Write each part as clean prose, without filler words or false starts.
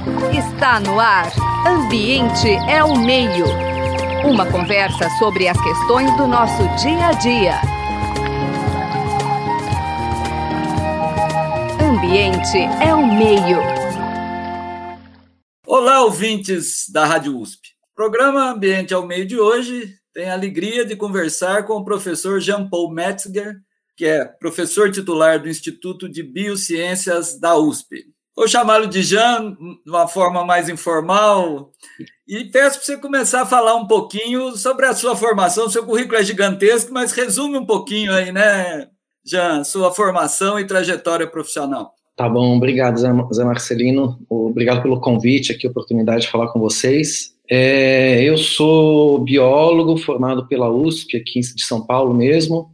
Está no ar. Ambiente é o meio. Uma conversa sobre as questões do nosso dia a dia. Ambiente é o meio. Olá, ouvintes da Rádio USP. O programa Ambiente é o Meio de hoje tem a alegria de conversar com o professor Jean-Paul Metzger, que é professor titular do Instituto de Biociências da USP. Vou chamá-lo de Jean, de uma forma mais informal, e peço para você começar a falar um pouquinho sobre a sua formação. Seu currículo é gigantesco, mas resume um pouquinho aí, né, Jean, sua formação e trajetória profissional. Tá bom, obrigado, Zé Marcelino. Obrigado pelo convite aqui, a oportunidade de falar com vocês. Eu sou biólogo formado pela USP, aqui de São Paulo mesmo.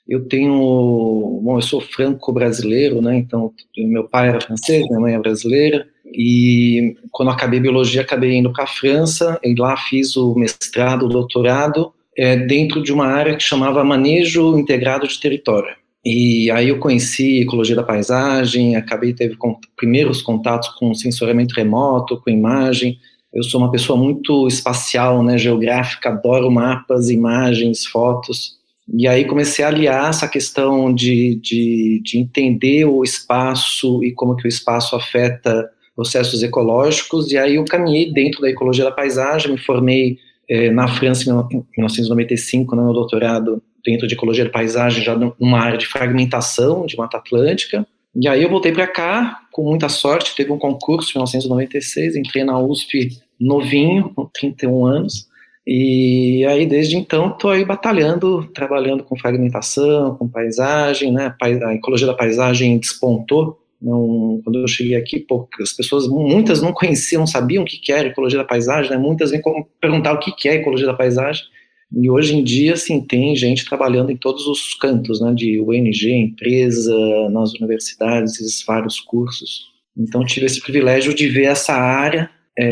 Eu sou franco-brasileiro, né? Então, meu pai era francês, minha mãe é brasileira, e quando eu acabei biologia, acabei indo para a França, e lá fiz o mestrado, o doutorado, dentro de uma área que chamava Manejo Integrado de Território. E aí eu conheci ecologia da paisagem, teve primeiros contatos com sensoriamento remoto, com imagem. Eu sou uma pessoa muito espacial, né, geográfica, adoro mapas, imagens, fotos. E aí comecei a aliar essa questão de entender o espaço e como que o espaço afeta processos ecológicos, e aí eu caminhei dentro da ecologia da paisagem, me formei na França em 1995, no meu doutorado, dentro de ecologia da paisagem, já numa área de fragmentação de Mata Atlântica, e aí eu voltei para cá, com muita sorte, teve um concurso em 1996, entrei na USP novinho, com 31 anos, e aí desde então estou aí trabalhando com fragmentação, com paisagem, né? A ecologia da paisagem despontou. Quando eu cheguei aqui, as pessoas, muitas não conheciam, não sabiam o que era ecologia da paisagem, né? Muitas vêm perguntar o que é ecologia da paisagem, e hoje em dia, sim, tem gente trabalhando em todos os cantos, né? De ONG, empresa, nas universidades, vários cursos. Então tive esse privilégio de ver essa área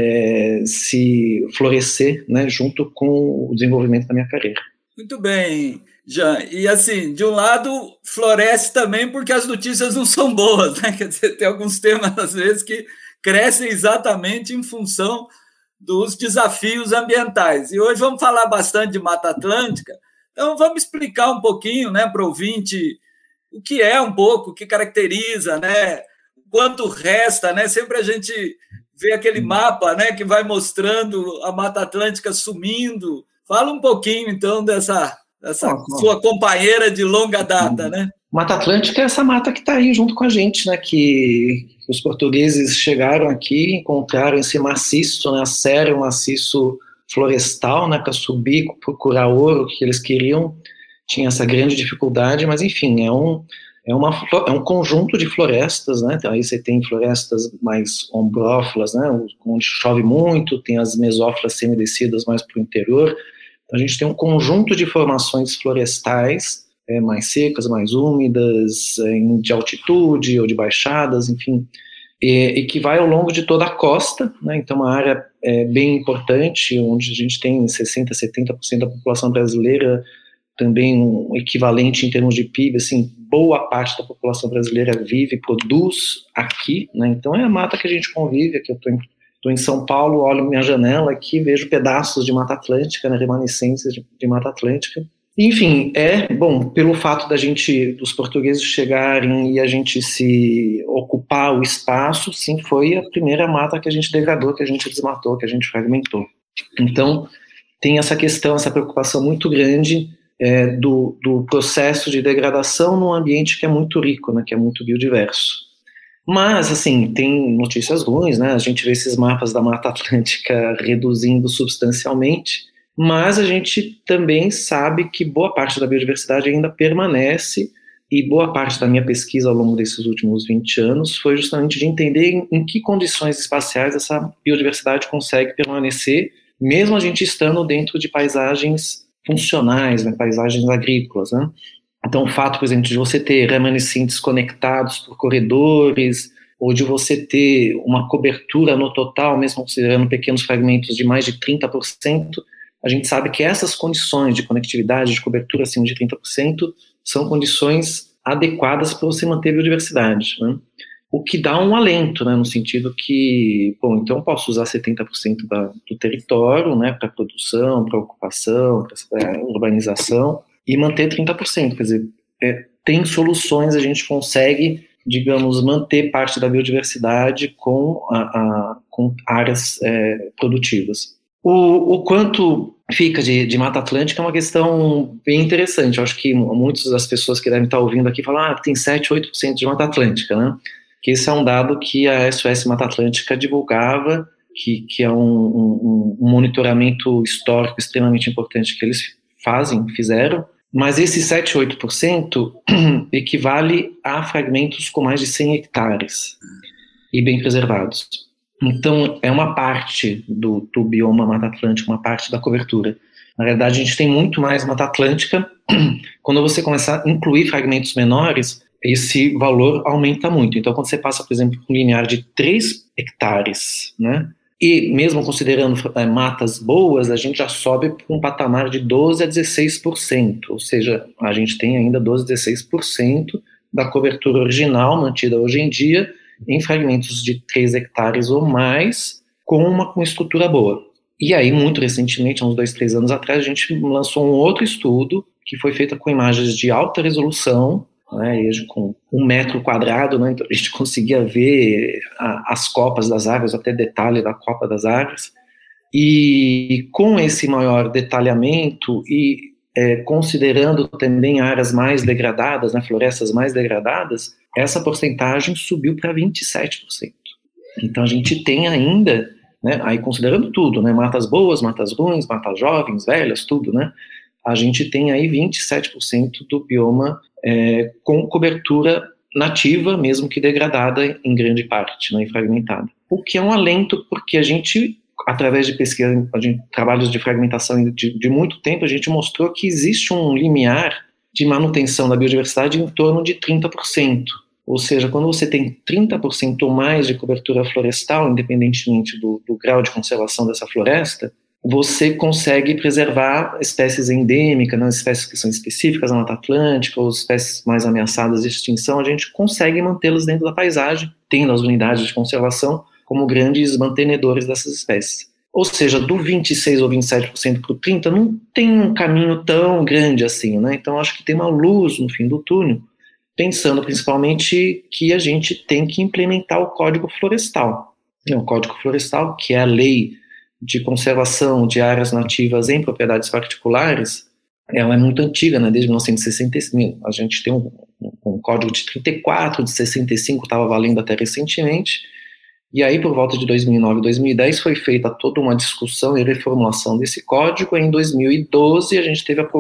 se florescer, né, junto com o desenvolvimento da minha carreira. Muito bem, Jean. E assim, de um lado, floresce também porque as notícias não são boas, né? Quer dizer, tem alguns temas, às vezes, que crescem exatamente em função dos desafios ambientais. E hoje vamos falar bastante de Mata Atlântica, então vamos explicar um pouquinho, né, para o ouvinte o que é um pouco, o que caracteriza, né, quanto resta, né? Sempre a gente vê aquele mapa, né, que vai mostrando a Mata Atlântica sumindo. Fala um pouquinho, então, dessa sua companheira de longa data, né? Mata Atlântica é essa mata que está aí junto com a gente, né, que os portugueses chegaram aqui, encontraram esse maciço, né, a serra, um maciço florestal, né, para subir, procurar ouro, que eles queriam, tinha essa grande dificuldade, mas enfim, é um conjunto de florestas, né? Então, aí você tem florestas mais ombrófilas, né? Onde chove muito, tem as mesófilas semidescidas mais para o interior. Então, a gente tem um conjunto de formações florestais, mais secas, mais úmidas, de altitude ou de baixadas, enfim, e que vai ao longo de toda a costa, né? Então, uma área bem importante, onde a gente tem 60%, 70% da população brasileira, também um equivalente em termos de PIB, assim, boa parte da população brasileira vive e produz aqui, né? Então é a mata que a gente convive. Aqui eu estou em São Paulo, olho minha janela aqui, vejo pedaços de Mata Atlântica, né, remanescências de Mata Atlântica. Enfim, pelo fato dos portugueses chegarem e a gente se ocupar o espaço, sim, foi a primeira mata que a gente degradou, que a gente desmatou, que a gente fragmentou. Então tem essa questão, essa preocupação muito grande do processo de degradação num ambiente que é muito rico, né, que é muito biodiverso. Mas, assim, tem notícias ruins, né, a gente vê esses mapas da Mata Atlântica reduzindo substancialmente, mas a gente também sabe que boa parte da biodiversidade ainda permanece, e boa parte da minha pesquisa ao longo desses últimos 20 anos foi justamente de entender em que condições espaciais essa biodiversidade consegue permanecer, mesmo a gente estando dentro de paisagens funcionais, né, paisagens agrícolas, né? Então, o fato, por exemplo, de você ter remanescentes conectados por corredores, ou de você ter uma cobertura no total, mesmo considerando pequenos fragmentos, de mais de 30%, a gente sabe que essas condições de conectividade, de cobertura acima de 30%, são condições adequadas para você manter a biodiversidade, né? o que dá um alento, né, no sentido que, bom, então eu posso usar 70% do território, né, para produção, para ocupação, para urbanização, e manter 30%, quer dizer, tem soluções, a gente consegue, digamos, manter parte da biodiversidade com áreas produtivas. O quanto fica de Mata Atlântica é uma questão bem interessante. Eu acho que muitas das pessoas que devem estar ouvindo aqui falam tem 7, 8% de Mata Atlântica, né? Que esse é um dado que a SOS Mata Atlântica divulgava, que é um monitoramento histórico extremamente importante que eles fizeram, mas esse 7, 8% equivale a fragmentos com mais de 100 hectares e bem preservados. Então, é uma parte do bioma Mata Atlântica, uma parte da cobertura. Na verdade, a gente tem muito mais Mata Atlântica. Quando você começar a incluir fragmentos menores, esse valor aumenta muito. Então, quando você passa, por exemplo, um linear de 3 hectares, né, e mesmo considerando matas boas, a gente já sobe para um patamar de 12% a 16%, ou seja, a gente tem ainda 12% a 16% da cobertura original mantida hoje em dia em fragmentos de 3 hectares ou mais, com uma estrutura boa. E aí, muito recentemente, há uns 2, 3 anos atrás, a gente lançou um outro estudo que foi feito com imagens de alta resolução, né, com 1 metro quadrado, né, então a gente conseguia ver as copas das árvores, até detalhe da copa das árvores, e com esse maior detalhamento e considerando também áreas mais degradadas, né, florestas mais degradadas, essa porcentagem subiu para 27%. Então a gente tem ainda, né, aí considerando tudo, né, matas boas, matas ruins, matas jovens, velhas, tudo, né, a gente tem aí 27% do bioma com cobertura nativa, mesmo que degradada em grande parte, né, e fragmentada. O que é um alento, porque a gente, através de pesquisa, trabalhos de fragmentação de muito tempo, a gente mostrou que existe um limiar de manutenção da biodiversidade em torno de 30%. Ou seja, quando você tem 30% ou mais de cobertura florestal, independentemente do grau de conservação dessa floresta, você consegue preservar espécies endêmicas, né, espécies que são específicas na Mata Atlântica, ou espécies mais ameaçadas de extinção, a gente consegue mantê-las dentro da paisagem, tendo as unidades de conservação como grandes mantenedores dessas espécies. Ou seja, do 26% ou 27% para o 30% não tem um caminho tão grande assim, né? Então acho que tem uma luz no fim do túnel, pensando principalmente que a gente tem que implementar o Código Florestal. O Código Florestal, que é a lei de conservação de áreas nativas em propriedades particulares, ela é muito antiga, né, desde 1965. A gente tem um código de 34, de 65 estava valendo até recentemente, e aí por volta de 2009 e 2010 foi feita toda uma discussão e reformulação desse código, e em 2012 a gente teve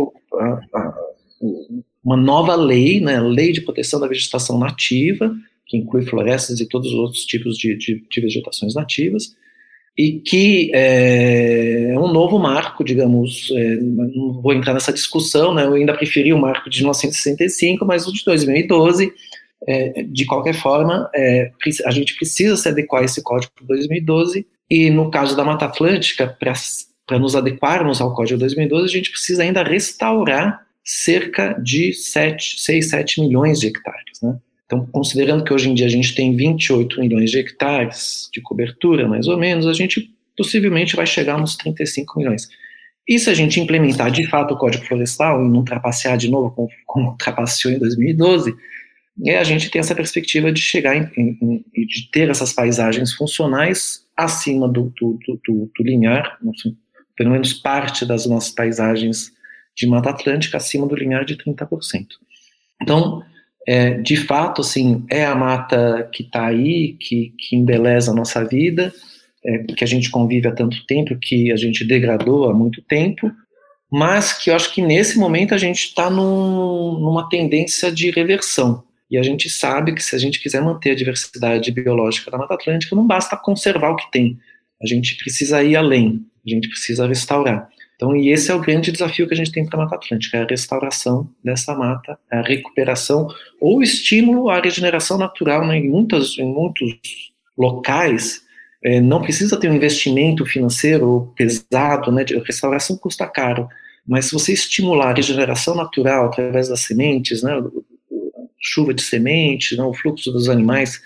uma nova lei, né, Lei de Proteção da Vegetação Nativa, que inclui florestas e todos os outros tipos de vegetações nativas, e que é um novo marco, digamos, não vou entrar nessa discussão, né, eu ainda preferi o marco de 1965, mas o de 2012, de qualquer forma, a gente precisa se adequar a esse código de 2012, e no caso da Mata Atlântica, para nos adequarmos ao código de 2012, a gente precisa ainda restaurar cerca de 6, 7 milhões de hectares, né? Então, considerando que hoje em dia a gente tem 28 milhões de hectares de cobertura, mais ou menos, a gente possivelmente vai chegar nos 35 milhões. E se a gente implementar de fato o Código Florestal e não trapacear de novo como trapaceou em 2012, a gente tem essa perspectiva de chegar e de ter essas paisagens funcionais acima do limiar, pelo menos parte das nossas paisagens de Mata Atlântica acima do limiar de 30%. Então, de fato, assim, é a mata que está aí, que embeleza a nossa vida, que a gente convive há tanto tempo, que a gente degradou há muito tempo, mas que eu acho que nesse momento a gente está numa tendência de reversão. E a gente sabe que se a gente quiser manter a diversidade biológica da Mata Atlântica, não basta conservar o que tem, a gente precisa ir além, a gente precisa restaurar. Então, e esse é o grande desafio que a gente tem para a Mata Atlântica, é a restauração dessa mata, a recuperação ou estímulo à regeneração natural, né? Em muitos locais, não precisa ter um investimento financeiro pesado, né? A restauração custa caro, mas se você estimular a regeneração natural através das sementes, né? Chuva de sementes, né? O fluxo dos animais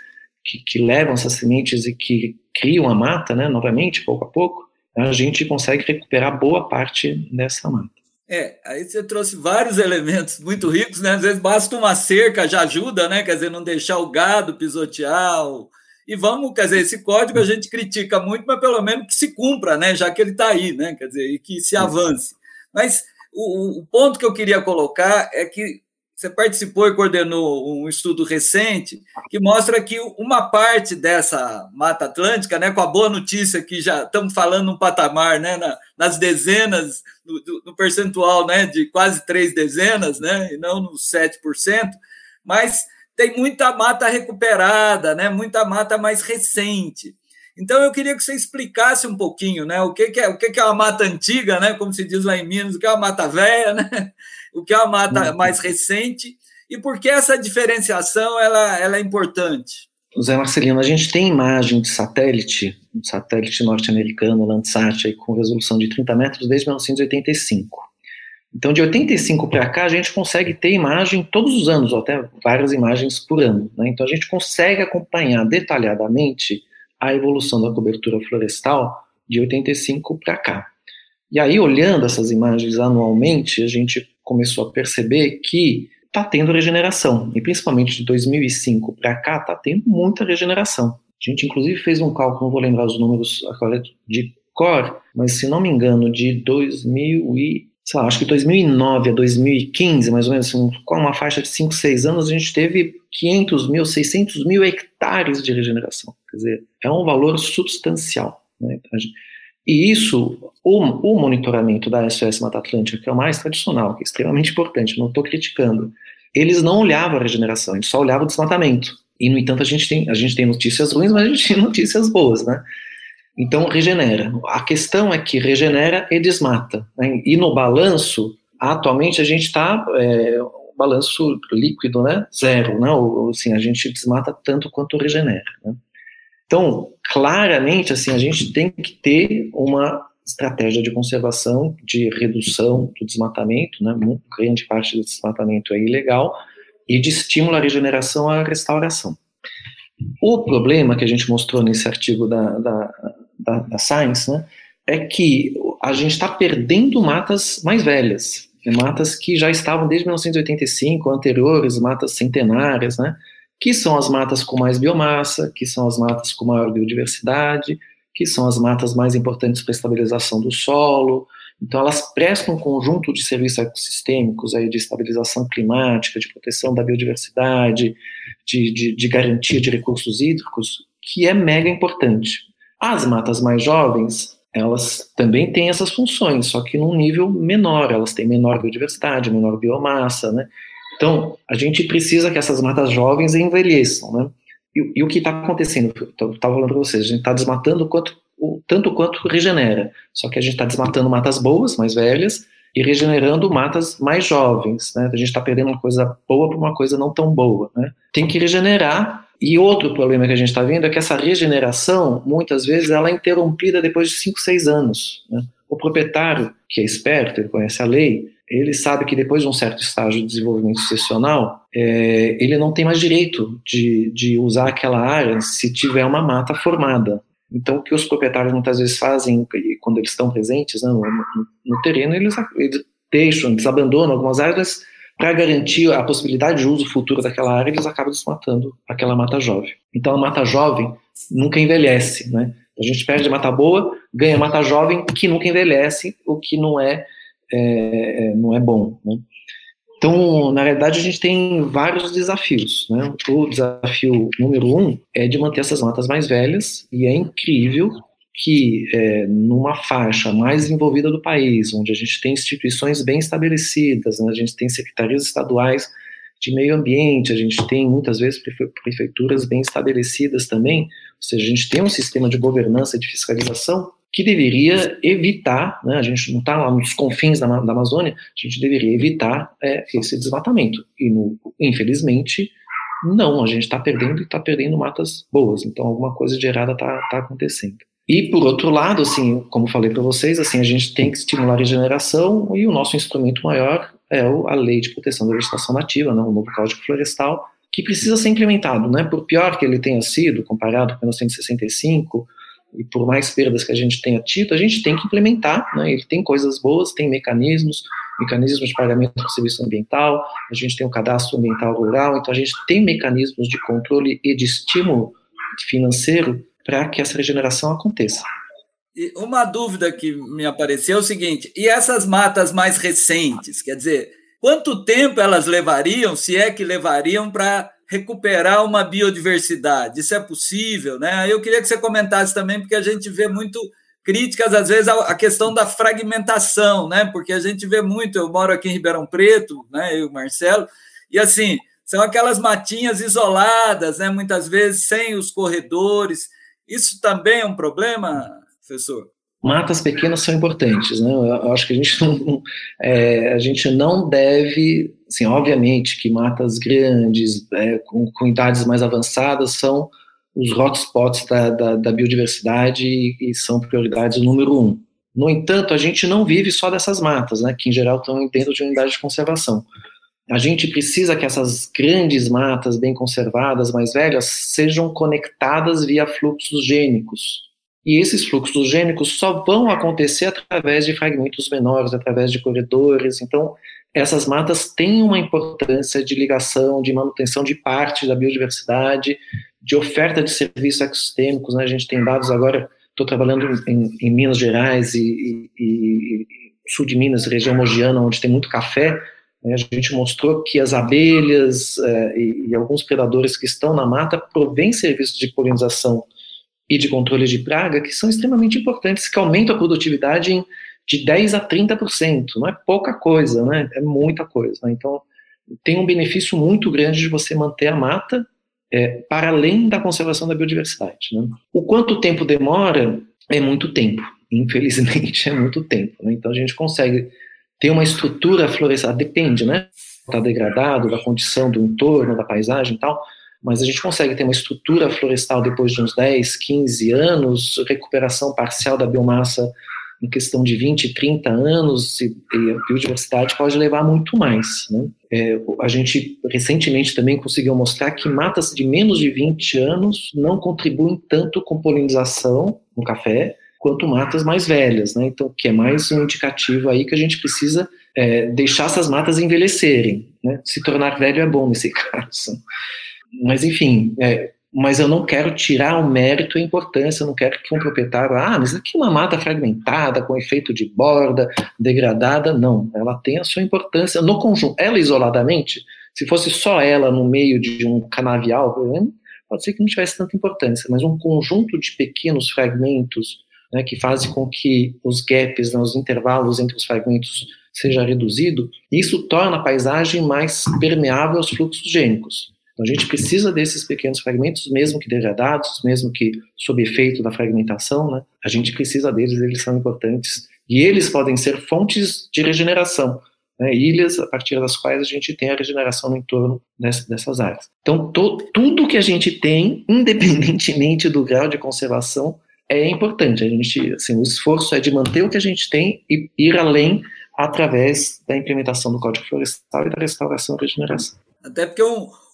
que levam essas sementes e que criam a mata, né, novamente, pouco a pouco, a gente consegue recuperar boa parte dessa mata. Aí você trouxe vários elementos muito ricos, né? Às vezes basta uma cerca, já ajuda, né? Quer dizer, não deixar o gado pisotear. E vamos, quer dizer, esse código a gente critica muito, mas pelo menos que se cumpra, né? Já que ele está aí, né? Quer dizer, e que se avance. Mas o ponto que eu queria colocar é que você participou e coordenou um estudo recente que mostra que uma parte dessa Mata Atlântica, né, com a boa notícia que já estamos falando num patamar, né, nas dezenas, no percentual, né, de quase 3 dezenas, né, e não nos 7%, mas tem muita mata recuperada, né, muita mata mais recente. Então, eu queria que você explicasse um pouquinho, né, o que é uma mata antiga, né, como se diz lá em Minas, o que é uma mata velha, né, o que é uma mata mais recente e por que essa diferenciação ela é importante. Zé Marcelino, a gente tem imagem de satélite, um satélite norte-americano, Landsat, aí, com resolução de 30 metros desde 1985. Então, de 85 para cá, a gente consegue ter imagem todos os anos, ou até várias imagens por ano, né? Então, a gente consegue acompanhar detalhadamente a evolução da cobertura florestal de 85 para cá. E aí, olhando essas imagens anualmente, a gente começou a perceber que está tendo regeneração, e principalmente de 2005 para cá está tendo muita regeneração. A gente, inclusive, fez um cálculo, não vou lembrar os números agora de cor, mas, se não me engano, de 2009 a 2015, mais ou menos, assim, com uma faixa de 5, 6 anos, a gente teve 500 mil, 600 mil hectares de regeneração. Quer dizer, é um valor substancial, né? E isso, o monitoramento da SOS Mata Atlântica, que é o mais tradicional, que é extremamente importante, não estou criticando, eles não olhavam a regeneração, eles só olhavam o desmatamento. E, no entanto, a gente tem notícias ruins, mas a gente tem notícias boas, né? Então, regenera. A questão é que regenera e desmata, né? E no balanço, atualmente, a gente está, balanço líquido, né? Zero, né? Ou, assim, a gente desmata tanto quanto regenera, né? Então, claramente, assim, a gente tem que ter uma estratégia de conservação, de redução do desmatamento, né? Grande parte do desmatamento é ilegal, e de estímulo à regeneração e à restauração. O problema que a gente mostrou nesse artigo da Science, né, é que a gente está perdendo matas mais velhas, matas que já estavam desde 1985, anteriores, matas centenárias, né, que são as matas com mais biomassa, que são as matas com maior biodiversidade, que são as matas mais importantes para a estabilização do solo. Então, elas prestam um conjunto de serviços ecossistêmicos aí, de estabilização climática, de proteção da biodiversidade, de garantia de recursos hídricos, que é mega importante. As matas mais jovens, elas também têm essas funções, só que num nível menor, elas têm menor biodiversidade, menor biomassa, né? Então, a gente precisa que essas matas jovens envelheçam, né? E o que está acontecendo? Eu estava falando para vocês, a gente está desmatando tanto quanto regenera, só que a gente está desmatando matas boas, mais velhas, e regenerando matas mais jovens, né? A gente está perdendo uma coisa boa por uma coisa não tão boa, né? Tem que regenerar. E outro problema que a gente está vendo é que essa regeneração, muitas vezes, ela é interrompida depois de 5, 6 anos, né? O proprietário, que é esperto, ele conhece a lei, ele sabe que depois de um certo estágio de desenvolvimento sucessional, ele não tem mais direito de usar aquela área se tiver uma mata formada. Então, o que os proprietários muitas vezes fazem, quando eles estão presentes, né, no terreno, eles abandonam algumas áreas para garantir a possibilidade de uso futuro daquela área, eles acabam desmatando aquela mata jovem. Então, a mata jovem nunca envelhece, né? A gente perde mata boa, ganha mata jovem que nunca envelhece, o que não é bom, né? Então, na realidade, a gente tem vários desafios, né? O desafio número 1 é de manter essas matas mais velhas, e é incrível que numa faixa mais envolvida do país, onde a gente tem instituições bem estabelecidas, né? A gente tem secretarias estaduais de meio ambiente, a gente tem muitas vezes prefeituras bem estabelecidas também, ou seja, a gente tem um sistema de governança e de fiscalização que deveria evitar, né, a gente não está lá nos confins da Amazônia, a gente deveria evitar esse desmatamento. E, infelizmente, não, a gente está perdendo matas boas, então alguma coisa de errada está acontecendo. E, por outro lado, assim, como falei para vocês, assim, a gente tem que estimular a regeneração, e o nosso instrumento maior é a Lei de Proteção da Vegetação Nativa, né, o novo Código Florestal, que precisa ser implementado, né? Por pior que ele tenha sido, comparado com 1965, e por mais perdas que a gente tenha tido, a gente tem que implementar, né? Ele tem coisas boas, tem mecanismos de pagamento do serviço ambiental, a gente tem o cadastro ambiental rural, então a gente tem mecanismos de controle e de estímulo financeiro para que essa regeneração aconteça. E uma dúvida que me apareceu é o seguinte, e essas matas mais recentes, quer dizer, quanto tempo elas levariam, se é que levariam, para recuperar uma biodiversidade? Isso é possível, né? Eu queria que você comentasse também, porque a gente vê muito críticas, às vezes, à questão da fragmentação, né? Porque a gente vê muito, eu moro aqui em Ribeirão Preto, né? Eu e o Marcelo, e assim, são aquelas matinhas isoladas, né? Muitas vezes sem os corredores. Isso também é um problema, professor? Matas pequenas são importantes, né? Eu acho que a gente não deve, assim, obviamente que matas grandes, com idades mais avançadas, são os hotspots da biodiversidade e são prioridades número 1. No entanto, a gente não vive só dessas matas, né? Que em geral estão dentro de unidades de conservação. A gente precisa que essas grandes matas bem conservadas, mais velhas, sejam conectadas via fluxos gênicos. E esses fluxos gênicos só vão acontecer através de fragmentos menores, através de corredores. Então, essas matas têm uma importância de ligação, de manutenção de parte da biodiversidade, de oferta de serviços ecossistêmicos, né? A gente tem dados agora, estou trabalhando em Minas Gerais e sul de Minas, região mogiana, onde tem muito café, né? A gente mostrou que as abelhas e alguns predadores que estão na mata provêm serviços de polinização e de controle de praga, que são extremamente importantes, que aumentam a produtividade de 10% a 30%. Não é pouca coisa, né? É muita coisa. Né? Então, tem um benefício muito grande de você manter a mata para além da conservação da biodiversidade. Né? O quanto tempo demora é muito tempo. Infelizmente, é muito tempo. Né? Então, a gente consegue ter uma estrutura florestal, depende, né? Está degradado, da condição do entorno, da paisagem e tal, mas a gente consegue ter uma estrutura florestal depois de uns 10, 15 anos, recuperação parcial da biomassa em questão de 20, 30 anos, e a biodiversidade pode levar muito mais. Né? A gente recentemente também conseguiu mostrar que matas de menos de 20 anos não contribuem tanto com polinização no café, quanto matas mais velhas, né? Então, que é mais um indicativo aí que a gente precisa deixar essas matas envelhecerem. Né? Se tornar velho é bom nesse caso. Mas, enfim, mas eu não quero tirar o mérito e a importância, eu não quero que um proprietário, mas aqui é uma mata fragmentada, com efeito de borda, degradada, não, ela tem a sua importância no conjunto. Ela isoladamente, se fosse só ela no meio de um canavial, por exemplo, pode ser que não tivesse tanta importância, mas um conjunto de pequenos fragmentos, né, que fazem com que os gaps, né, os intervalos entre os fragmentos seja reduzido, isso torna a paisagem mais permeável aos fluxos gênicos. Então, a gente precisa desses pequenos fragmentos, mesmo que degradados, mesmo que sob efeito da fragmentação, né? A gente precisa deles, eles são importantes. E eles podem ser fontes de regeneração, né? Ilhas a partir das quais a gente tem a regeneração no entorno dessas áreas. Então, tudo que a gente tem, independentemente do grau de conservação, é importante. A gente, assim, o esforço é de manter o que a gente tem e ir além através da implementação do Código Florestal e da restauração e regeneração. Até porque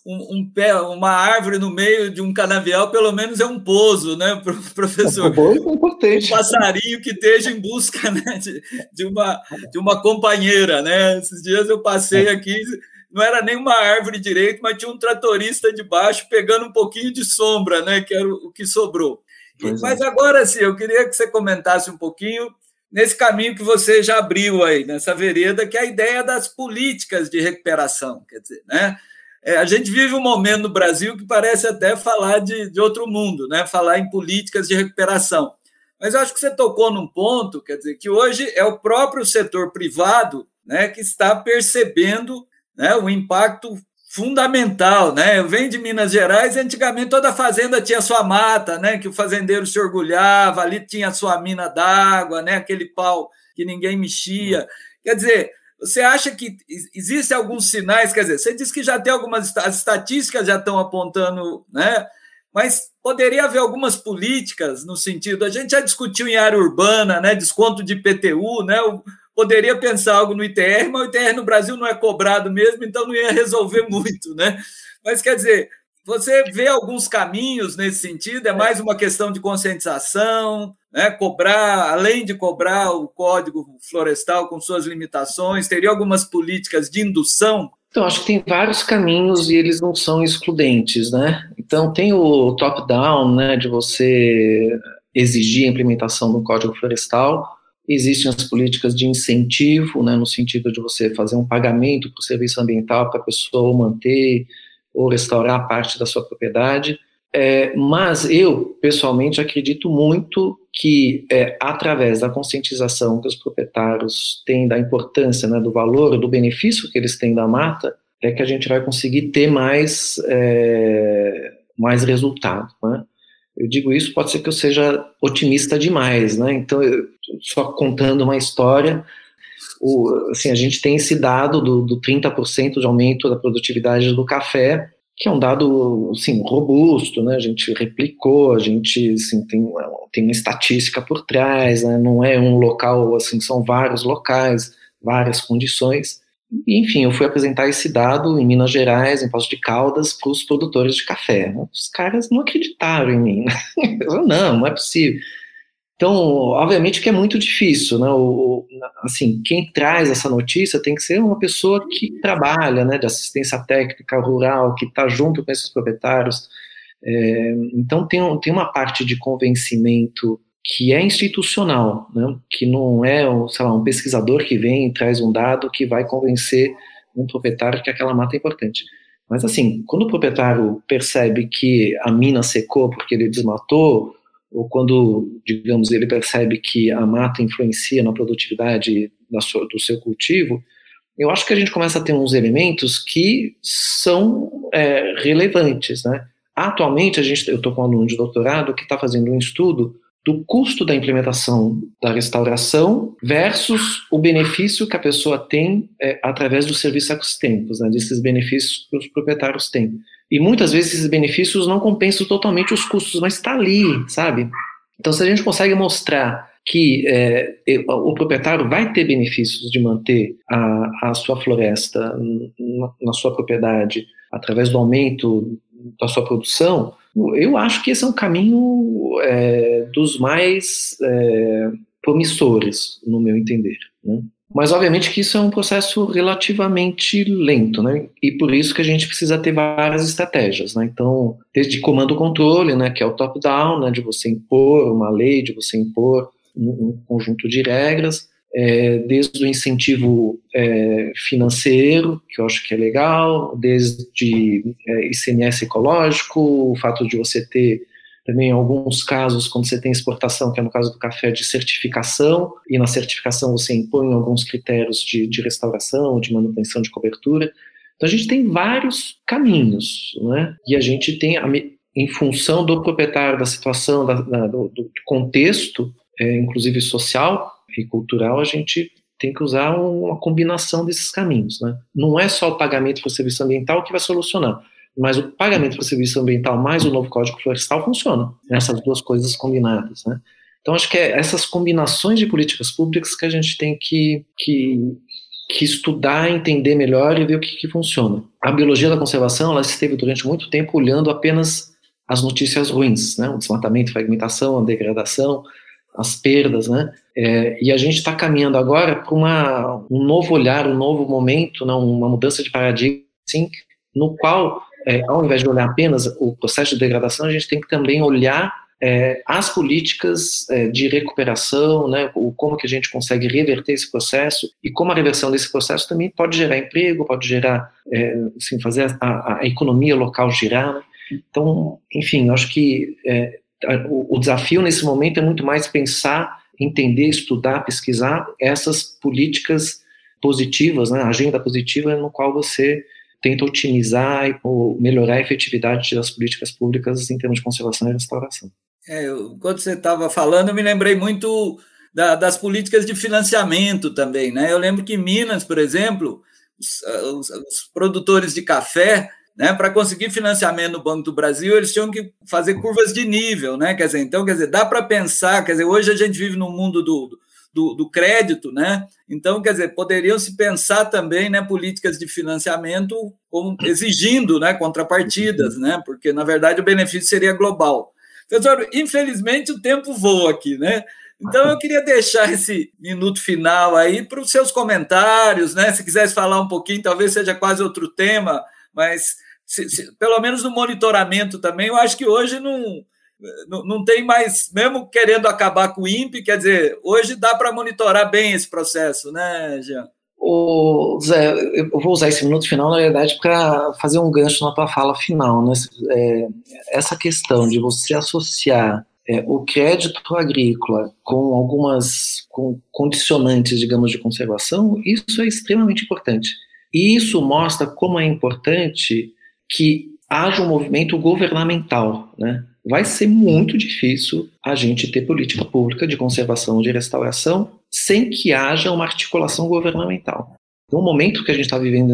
uma árvore no meio de um canavial, pelo menos é um pouso, né, professor? É importante. Um passarinho que esteja em busca, né, de uma companheira, né? Esses dias eu passei aqui, não era nem uma árvore direito, mas tinha um tratorista de baixo pegando um pouquinho de sombra, né, que era o que sobrou. Mas agora sim, eu queria que você comentasse um pouquinho nesse caminho que você já abriu aí, nessa vereda, que é a ideia das políticas de recuperação, quer dizer, né? A gente vive um momento no Brasil que parece até falar de outro mundo, né? Falar em políticas de recuperação. Mas eu acho que você tocou num ponto, quer dizer, que hoje é o próprio setor privado, né, que está percebendo, né, o impacto fundamental, né? Eu venho de Minas Gerais e antigamente toda fazenda tinha sua mata, né? Que o fazendeiro se orgulhava, ali tinha sua mina d'água, né? Aquele pau que ninguém mexia. Quer dizer, você acha que existem alguns sinais? Quer dizer, você disse que já tem algumas, as estatísticas já estão apontando, né? Mas poderia haver algumas políticas no sentido, a gente já discutiu em área urbana, né? Desconto de IPTU, né? poderia pensar algo no ITR, mas o ITR no Brasil não é cobrado mesmo, então não ia resolver muito, né? Mas, quer dizer, você vê alguns caminhos nesse sentido? É mais uma questão de conscientização, né? Cobrar, além de cobrar o Código Florestal com suas limitações, teria algumas políticas de indução? Então, acho que tem vários caminhos e eles não são excludentes, né? Então, tem o top-down, né, de você exigir a implementação do Código Florestal. Existem as políticas de incentivo, né, no sentido de você fazer um pagamento para o serviço ambiental para a pessoa manter ou restaurar parte da sua propriedade. Mas eu, pessoalmente, acredito muito que através da conscientização que os proprietários têm da importância, né, do valor, do benefício que eles têm da mata, é que a gente vai conseguir ter mais resultado, né? Eu digo isso, pode ser que eu seja otimista demais, né? Então, só contando uma história, assim, a gente tem esse dado do 30% de aumento da produtividade do café, que é um dado, assim, robusto, né? A gente replicou, a gente, assim, tem uma estatística por trás, né? Não é um local, assim, são vários locais, várias condições. Enfim, eu fui apresentar esse dado em Minas Gerais, em Poços de Caldas, para os produtores de café. Os caras não acreditaram em mim. Não é possível. Então, obviamente que é muito difícil, né? Assim, quem traz essa notícia tem que ser uma pessoa que trabalha, né, de assistência técnica rural, que está junto com esses proprietários. Então, tem uma parte de convencimento que é institucional, né? Que não é, sei lá, um pesquisador que vem e traz um dado que vai convencer um proprietário que aquela mata é importante. Mas, assim, quando o proprietário percebe que a mina secou porque ele desmatou, ou quando, digamos, ele percebe que a mata influencia na produtividade do seu cultivo, eu acho que a gente começa a ter uns elementos que são relevantes, né? Atualmente, eu estou com um aluno de doutorado que está fazendo um estudo do custo da implementação da restauração versus o benefício que a pessoa tem através dos serviços ecossistêmicos, né, desses benefícios que os proprietários têm. E muitas vezes esses benefícios não compensam totalmente os custos, mas está ali, sabe? Então, se a gente consegue mostrar que o proprietário vai ter benefícios de manter a sua floresta na sua propriedade através do aumento da sua produção, eu acho que esse é um caminho dos mais promissores, no meu entender, né? Mas, obviamente, que isso é um processo relativamente lento, né? E por isso que a gente precisa ter várias estratégias, né? Então, desde comando-controle, né, que é o top-down, né, de você impor uma lei, de você impor um conjunto de regras, desde o incentivo financeiro, que eu acho que é legal, desde ICMS ecológico, o fato de você ter também, em alguns casos, quando você tem exportação, que é no caso do café, de certificação, e na certificação você impõe alguns critérios de restauração, de manutenção de cobertura. Então, a gente tem vários caminhos, né? E a gente tem, em função do proprietário, da situação, do contexto, inclusive social e cultural, a gente tem que usar uma combinação desses caminhos, né? Não é só o pagamento para o serviço ambiental que vai solucionar, mas o pagamento para o serviço ambiental mais o novo Código Florestal funciona, essas duas coisas combinadas, né? Então, acho que essas combinações de políticas públicas que a gente tem que estudar, entender melhor e ver o que funciona. A biologia da conservação, ela esteve durante muito tempo olhando apenas as notícias ruins, né? O desmatamento, a fragmentação, a degradação, as perdas, né? E a gente está caminhando agora para um novo olhar, um novo momento, né? Uma mudança de paradigma, assim, no qual, ao invés de olhar apenas o processo de degradação, a gente tem que também olhar as políticas de recuperação, né? Como que a gente consegue reverter esse processo e como a reversão desse processo também pode gerar emprego, pode gerar, assim, fazer a economia local girar, né? Então, enfim, eu acho que o desafio nesse momento é muito mais pensar, entender, estudar, pesquisar essas políticas positivas, né, a agenda positiva no qual você tenta otimizar e melhorar a efetividade das políticas públicas em termos de conservação e restauração. Quando você estava falando, eu me lembrei muito das políticas de financiamento também, né? Eu lembro que em Minas, por exemplo, os produtores de café, né, para conseguir financiamento no Banco do Brasil, eles tinham que fazer curvas de nível, né? Quer dizer, dá para pensar, hoje a gente vive no mundo do crédito, né? Então, quer dizer, poderiam se pensar também, né, políticas de financiamento exigindo, né, contrapartidas, né? Porque, na verdade, o benefício seria global. Professor, infelizmente o tempo voa aqui, né? Então eu queria deixar esse minuto final aí para os seus comentários, né? Se quisesse falar um pouquinho, talvez seja quase outro tema, mas pelo menos no monitoramento também, eu acho que hoje não tem mais, mesmo querendo acabar com o INPE, quer dizer, hoje dá para monitorar bem esse processo, né, Jean? Zé, eu vou usar esse minuto final, na verdade, para fazer um gancho na tua fala final, né? Essa questão de você associar o crédito agrícola com algumas condicionantes, digamos, de conservação, isso é extremamente importante. E isso mostra como é importante que haja um movimento governamental, né? Vai ser muito difícil a gente ter política pública de conservação, de restauração, sem que haja uma articulação governamental. No momento que a gente está vivendo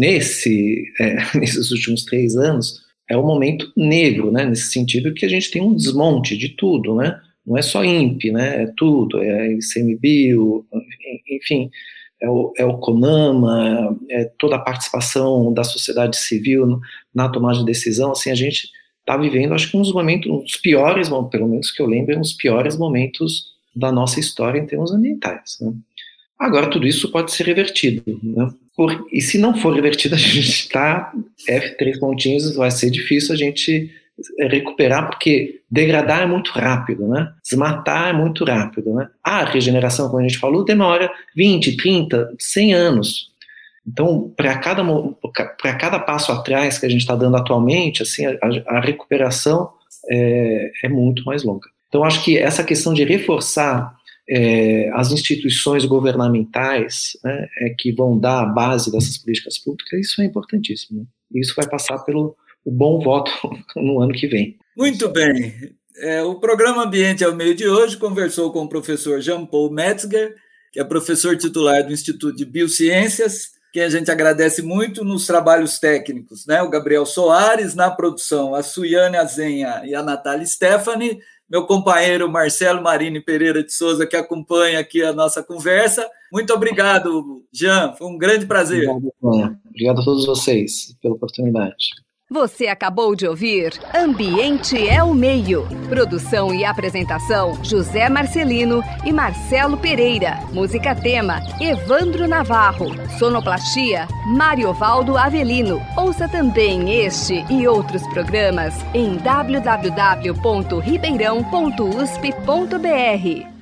nesses últimos 3 anos, é um momento negro, né? Nesse sentido que a gente tem um desmonte de tudo, né? Não é só INPE, né? É tudo, é ICMBio, enfim, é o CONAMA, é toda a participação da sociedade civil na tomada de decisão. Assim, a gente está vivendo, acho que uns piores, pelo menos que eu lembro, uns piores momentos da nossa história em termos ambientais, né? Agora, tudo isso pode ser revertido, né? E se não for revertido, a gente está F3 pontinhos, vai ser difícil a gente recuperar, porque degradar é muito rápido, né? Desmatar é muito rápido, né? A regeneração, como a gente falou, demora 20, 30, 100 anos. Então, para cada passo atrás que a gente está dando atualmente, assim, a recuperação é muito mais longa. Então, acho que essa questão de reforçar as instituições governamentais, né, que vão dar a base dessas políticas públicas, isso é importantíssimo, né? Isso vai passar pelo bom voto no ano que vem. Muito bem. O programa Ambiente ao Meio de hoje conversou com o professor Jean-Paul Metzger, que é professor titular do Instituto de Biociências, que a gente agradece muito nos trabalhos técnicos, né? O Gabriel Soares, na produção, a Suiane Azenha e a Natália Stephanie, meu companheiro Marcelo Marini Pereira de Souza, que acompanha aqui a nossa conversa. Muito obrigado, Jean, foi um grande prazer. Obrigado a todos vocês pela oportunidade. Você acabou de ouvir Ambiente é o Meio. Produção e apresentação, José Marcelino e Marcelo Pereira. Música tema, Evandro Navarro. Sonoplastia, Mariovaldo Avelino. Ouça também este e outros programas em www.ribeirão.usp.br.